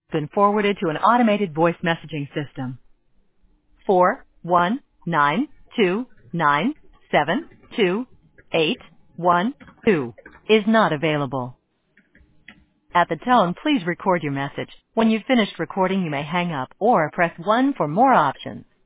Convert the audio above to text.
Been forwarded to an automated voice messaging system. 41929728812 is not available. At the tone, please record your message. When you've finished recording, you may hang up or press 1 for more options.